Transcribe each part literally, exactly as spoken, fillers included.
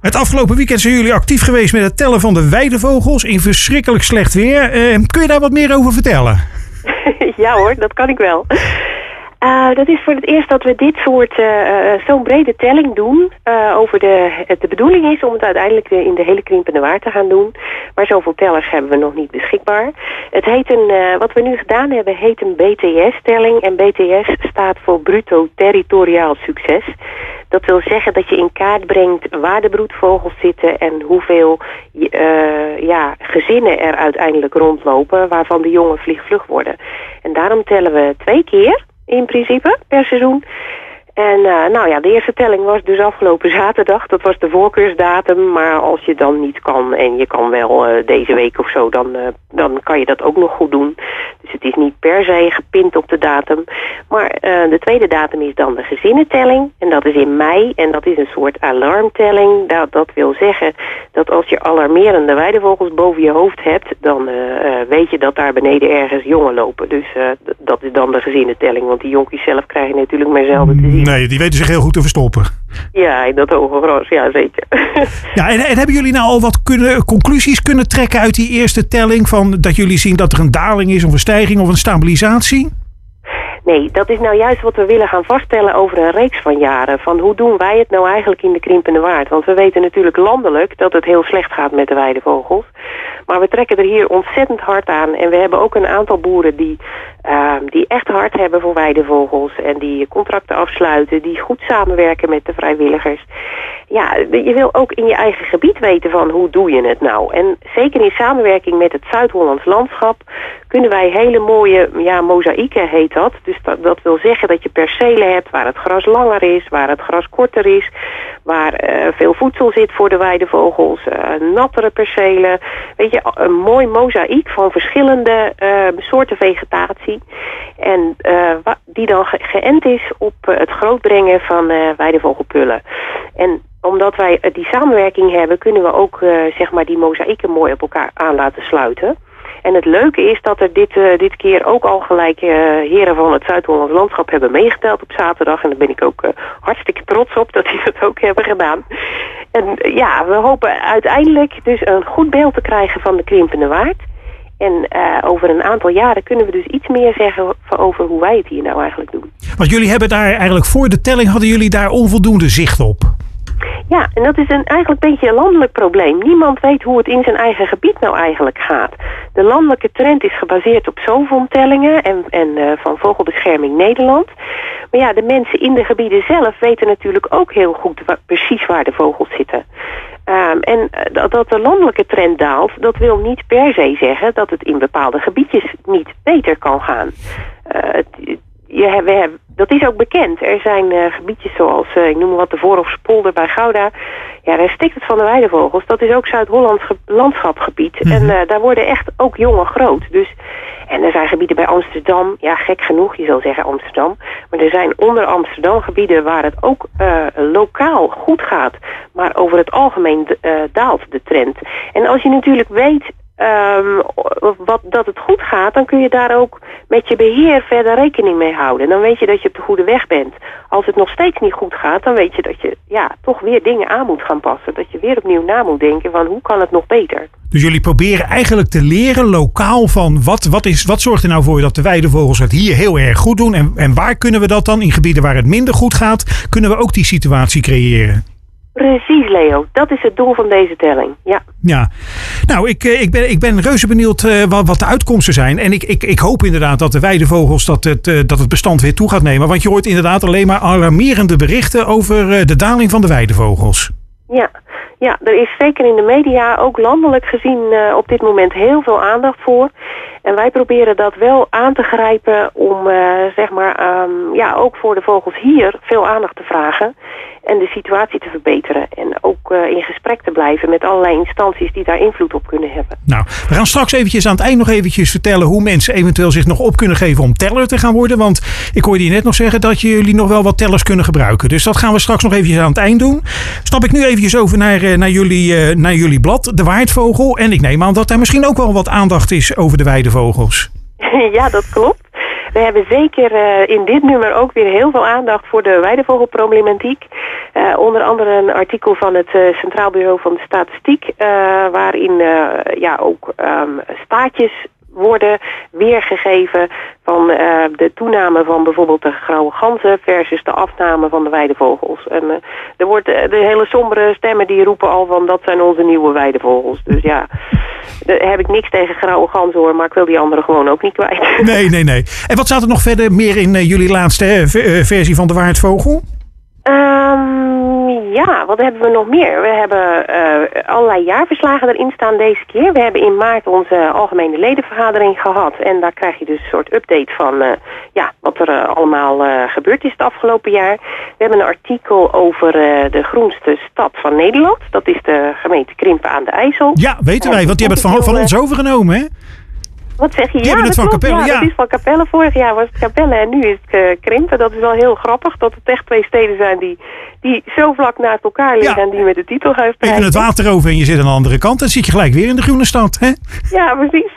Het afgelopen weekend zijn jullie actief geweest met het tellen van de weidevogels in verschrikkelijk slecht weer. Uh, kun je daar wat meer over vertellen? Ja hoor, dat kan ik wel. Uh, dat is voor het eerst dat we dit soort, uh, zo'n brede telling doen. Uh, over de, de bedoeling is om het uiteindelijk de, in de hele Krimpende Waard te gaan doen. Maar zoveel tellers hebben we nog niet beschikbaar. Het heet een, uh, wat we nu gedaan hebben, heet een B T S-telling. En B T S staat voor Bruto Territoriaal Succes. Dat wil zeggen dat je in kaart brengt waar de broedvogels zitten en hoeveel uh, ja, gezinnen er uiteindelijk rondlopen waarvan de jongen vliegvlug worden. En daarom tellen we twee keer in principe per seizoen. En uh, nou ja, de eerste telling was dus afgelopen zaterdag. Dat was de voorkeursdatum. Maar als je dan niet kan en je kan wel uh, deze week of zo, dan, uh, dan kan je dat ook nog goed doen. Dus het is niet per se gepind op de datum. Maar uh, de tweede datum is dan de gezinnentelling. En dat is in mei. En dat is een soort alarmtelling. Dat, dat wil zeggen dat als je alarmerende weidevogels boven je hoofd hebt, dan uh, uh, weet je dat daar beneden ergens jongen lopen. Dus uh, d- dat is dan de gezinnentelling. Want die jonkies zelf krijg je natuurlijk maar zelden te zien. Nee, die weten zich heel goed te verstoppen. Ja, in dat hoge gras, ja zeker. Ja, en, en hebben jullie nou al wat kunnen, conclusies kunnen trekken uit die eerste telling? Van dat jullie zien dat er een daling is of een stijging of een stabilisatie? Nee, dat is nou juist wat we willen gaan vaststellen over een reeks van jaren. Van hoe doen wij het nou eigenlijk in de Krimpende Waard? Want we weten natuurlijk landelijk dat het heel slecht gaat met de weidevogels. Maar we trekken er hier ontzettend hard aan. En we hebben ook een aantal boeren die, uh, die echt hard hebben voor weidevogels. En die contracten afsluiten, die goed samenwerken met de vrijwilligers. Ja, je wil ook in je eigen gebied weten van hoe doe je het nou. En zeker in samenwerking met het Zuid-Hollands landschap kunnen wij hele mooie, ja, mozaïeken heet dat. Dus dat, dat wil zeggen dat je percelen hebt waar het gras langer is, waar het gras korter is, waar uh, veel voedsel zit voor de weidevogels, uh, nattere percelen. Weet je, een mooi mozaïek van verschillende uh, soorten vegetatie. En uh, die dan ge- geënt is op uh, het grootbrengen van uh, weidevogelpullen. En omdat wij uh, die samenwerking hebben, kunnen we ook uh, zeg maar die mozaïeken mooi op elkaar aan laten sluiten. En het leuke is dat er dit, uh, dit keer ook al gelijk uh, heren van het Zuid-Hollands landschap hebben meegeteld op zaterdag. En daar ben ik ook uh, hartstikke trots op dat die dat ook hebben gedaan. En uh, ja, we hopen uiteindelijk dus een goed beeld te krijgen van de Krimpende Waard. En uh, over een aantal jaren kunnen we dus iets meer zeggen over hoe wij het hier nou eigenlijk doen. Want jullie hebben daar eigenlijk voor de telling, hadden jullie daar onvoldoende zicht op? Ja, en dat is een eigenlijk een beetje een landelijk probleem. Niemand weet hoe het in zijn eigen gebied nou eigenlijk gaat. De landelijke trend is gebaseerd op zoonvondtellingen en, en uh, van Vogelbescherming Nederland. Maar ja, de mensen in de gebieden zelf weten natuurlijk ook heel goed wa- precies waar de vogels zitten. Um, en uh, dat de landelijke trend daalt, dat wil niet per se zeggen dat het in bepaalde gebiedjes niet beter kan gaan. Uh, het, je, we hebben, dat is ook bekend. Er zijn uh, gebiedjes zoals, uh, ik noem maar wat, de Voorhofspolder bij Gouda. Ja, daar stikt het van de weidevogels. Dat is ook Zuid-Hollands ge- landschapgebied. Mm-hmm. En uh, daar worden echt ook jongen groot. Dus, en er zijn gebieden bij Amsterdam, ja gek genoeg, je zou zeggen Amsterdam. Maar er zijn onder Amsterdam gebieden waar het ook uh, lokaal goed gaat. Maar over het algemeen uh, daalt de trend. En als je natuurlijk weet Um, wat, dat het goed gaat, dan kun je daar ook met je beheer verder rekening mee houden. Dan weet je dat je op de goede weg bent. Als het nog steeds niet goed gaat, dan weet je dat je ja, toch weer dingen aan moet gaan passen. Dat je weer opnieuw na moet denken van hoe kan het nog beter. Dus jullie proberen eigenlijk te leren lokaal van wat, wat, is, wat zorgt er nou voor dat de weidevogels het hier heel erg goed doen. En, en waar kunnen we dat dan in gebieden waar het minder goed gaat, kunnen we ook die situatie creëren? Precies, Leo. Dat is het doel van deze telling. Ja. Ja. Nou, ik, ik, ben, ik ben reuze benieuwd uh, wat, wat de uitkomsten zijn. En ik, ik, ik hoop inderdaad dat de weidevogels dat het, uh, dat het bestand weer toe gaat nemen. Want je hoort inderdaad alleen maar alarmerende berichten over uh, de daling van de weidevogels. Ja. Ja, er is zeker in de media, ook landelijk gezien, uh, op dit moment heel veel aandacht voor. En wij proberen dat wel aan te grijpen om, uh, zeg maar, um, ja, ook voor de vogels hier veel aandacht te vragen. En de situatie te verbeteren. En ook uh, in gesprek te blijven met allerlei instanties die daar invloed op kunnen hebben. Nou, we gaan straks eventjes aan het eind nog eventjes vertellen hoe mensen eventueel zich nog op kunnen geven om teller te gaan worden. Want ik hoorde je net nog zeggen dat jullie nog wel wat tellers kunnen gebruiken. Dus dat gaan we straks nog eventjes aan het eind doen. Stap ik nu eventjes over naar, naar, jullie, naar jullie blad, de Waardvogel. En ik neem aan dat daar misschien ook wel wat aandacht is over de weidevogels. Ja, dat klopt. We hebben zeker uh, in dit nummer ook weer heel veel aandacht voor de weidevogelproblematiek. Uh, onder andere een artikel van het uh, Centraal Bureau van de Statistiek, uh, waarin uh, ja, ook um, staatjes worden weergegeven van uh, de toename van bijvoorbeeld de grauwe ganzen versus de afname van de weidevogels. En uh, er wordt uh, de hele sombere stemmen die roepen al van dat zijn onze nieuwe weidevogels. Dus ja, daar heb ik niks tegen grauwe ganzen hoor, maar ik wil die anderen gewoon ook niet kwijt. Nee, nee, nee. En wat staat er nog verder meer in uh, jullie laatste uh, versie van de Waardvogel? Um, ja, wat hebben we nog meer? We hebben uh, allerlei jaarverslagen erin staan deze keer. We hebben in maart onze algemene ledenvergadering gehad. En daar krijg je dus een soort update van uh, ja, wat er uh, allemaal uh, gebeurd is het afgelopen jaar. We hebben een artikel over uh, de groenste stad van Nederland. Dat is de gemeente Krimpen aan de IJssel. Ja, weten wij, want die hebben het van, van ons overgenomen, hè? Wat zeg je? Die ja, hebben het van klopt, Capelle, ja, ja. dat is van Capelle. Vorig jaar was het Capelle en nu is het uh, Krimpen. Dat is wel heel grappig dat het echt twee steden zijn die, die zo vlak naast elkaar liggen ja. en die met de titel gaan strijden. Even het water over en je zit aan de andere kant. Dan zit je gelijk weer in de groene stad, hè? Ja, precies.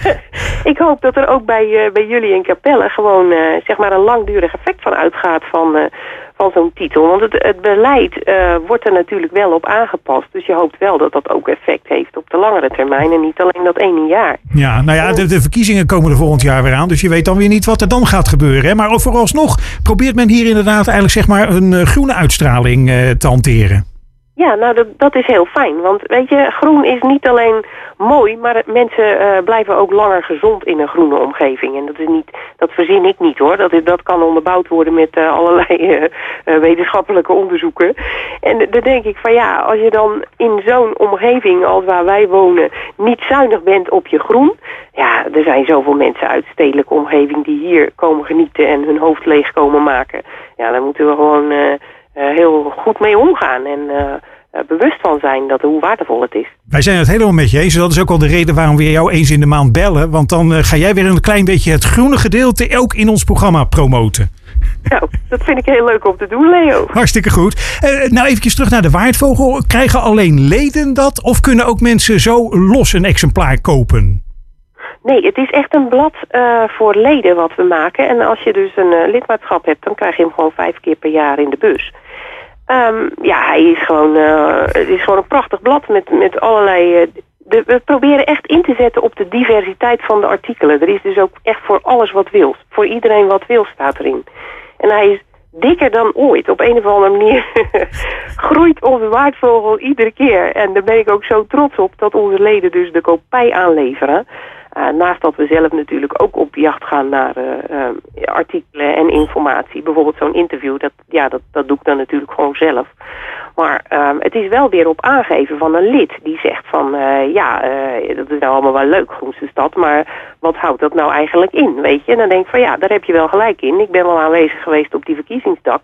Ik hoop dat er ook bij, uh, bij jullie in Capelle gewoon uh, zeg maar een langdurig effect van uitgaat van... Uh, van zo'n titel. Want het, het beleid uh, wordt er natuurlijk wel op aangepast. Dus je hoopt wel dat dat ook effect heeft op de langere termijn en niet alleen dat ene jaar. Ja, nou ja, de, de verkiezingen komen er volgend jaar weer aan. Dus je weet dan weer niet wat er dan gaat gebeuren. Hè? Maar vooralsnog probeert men hier inderdaad eigenlijk zeg maar een uh, groene uitstraling uh, te hanteren. Ja, nou dat, dat is heel fijn. Want weet je, groen is niet alleen mooi, maar mensen uh, blijven ook langer gezond in een groene omgeving. En dat is niet, dat verzin ik niet hoor. Dat, is, dat kan onderbouwd worden met uh, allerlei uh, uh, wetenschappelijke onderzoeken. En dan denk ik van ja, als je dan in zo'n omgeving als waar wij wonen niet zuinig bent op je groen. Ja, er zijn zoveel mensen uit de stedelijke omgeving die hier komen genieten en hun hoofd leeg komen maken. Ja, daar moeten we gewoon... Uh, Uh, heel goed mee omgaan en uh, uh, bewust van zijn dat hoe waardevol het is. Wij zijn het helemaal met je eens. Dat is ook al de reden waarom we jou eens in de maand bellen. Want dan uh, ga jij weer een klein beetje het groene gedeelte ook in ons programma promoten. Nou, dat vind ik heel leuk om te doen, Leo. Hartstikke goed. Uh, nou, eventjes terug naar de Waardvogel. Krijgen alleen leden dat of kunnen ook mensen zo los een exemplaar kopen? Nee, het is echt een blad uh, voor leden wat we maken. En als je dus een uh, lidmaatschap hebt, dan krijg je hem gewoon vijf keer per jaar in de bus. Um, ja, hij is gewoon, uh, het is gewoon een prachtig blad met, met allerlei... Uh, de, we proberen echt in te zetten op de diversiteit van de artikelen. Er is dus ook echt voor alles wat wil. Voor iedereen wat wil staat erin. En hij is dikker dan ooit. Op een of andere manier groeit onze Waardvogel iedere keer. En daar ben ik ook zo trots op dat onze leden dus de kopij aanleveren. Uh, naast dat we zelf natuurlijk ook op jacht gaan naar uh, uh, artikelen en informatie. Bijvoorbeeld zo'n interview, dat, ja, dat, dat doe ik dan natuurlijk gewoon zelf. Maar uh, het is wel weer op aangeven van een lid die zegt van... Uh, ja, uh, dat is nou allemaal wel leuk, Groenste Stad, maar wat houdt dat nou eigenlijk in, weet je? En dan denk ik van ja, daar heb je wel gelijk in. Ik ben wel aanwezig geweest op die verkiezingsdag.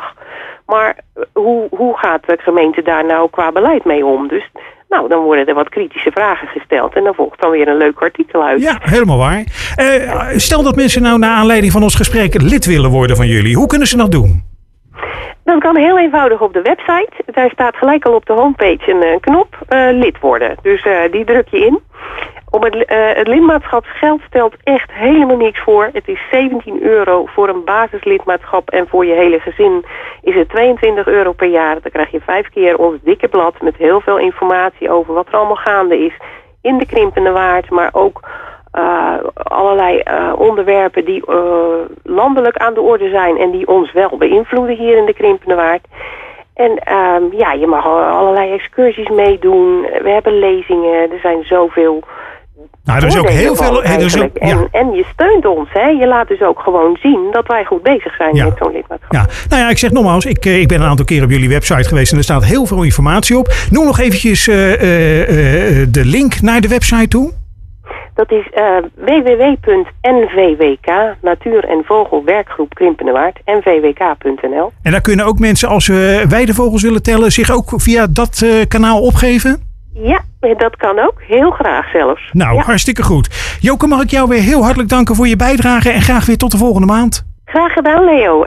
Maar hoe, hoe gaat de gemeente daar nou qua beleid mee om? Dus... Nou, dan worden er wat kritische vragen gesteld en dan volgt dan weer een leuk artikel uit. Ja, helemaal waar. Uh, stel dat mensen nou naar aanleiding van ons gesprek lid willen worden van jullie. Hoe kunnen ze dat doen? Dat kan heel eenvoudig op de website. Daar staat gelijk al op de homepage een, een knop, uh, lid worden. Dus uh, die druk je in. Om het, uh, het lidmaatschapsgeld stelt echt helemaal niks voor. Het is zeventien euro voor een basislidmaatschap en voor je hele gezin is het tweeëntwintig euro per jaar. Dan krijg je vijf keer ons dikke blad met heel veel informatie over wat er allemaal gaande is in de Krimpende Waard, maar ook uh, allerlei uh, onderwerpen die uh, landelijk aan de orde zijn en die ons wel beïnvloeden hier in de Krimpende Waard. En um, ja, je mag allerlei excursies meedoen. We hebben lezingen, er zijn zoveel... Nou, er is ook heel veel... Er is ook, ja. en, en je steunt ons, hè. Je laat dus ook gewoon zien dat wij goed bezig zijn ja. met zo'n lidmaatschap. Ja. Nou ja, ik zeg nogmaals, ik, ik ben een aantal keer op jullie website geweest en er staat heel veel informatie op. Noem nog eventjes uh, uh, uh, de link naar de website toe. Dat is uh, w w w punt n v w k, Natuur- en Vogelwerkgroep Krimpende Waard, n v w k punt n l. En daar kunnen ook mensen, als ze weidevogels willen tellen, zich ook via dat uh, kanaal opgeven? Ja, dat kan ook. Heel graag zelfs. Nou, ja. Hartstikke goed. Joke, mag ik jou weer heel hartelijk danken voor je bijdrage en graag weer tot de volgende maand. Graag gedaan, Leo.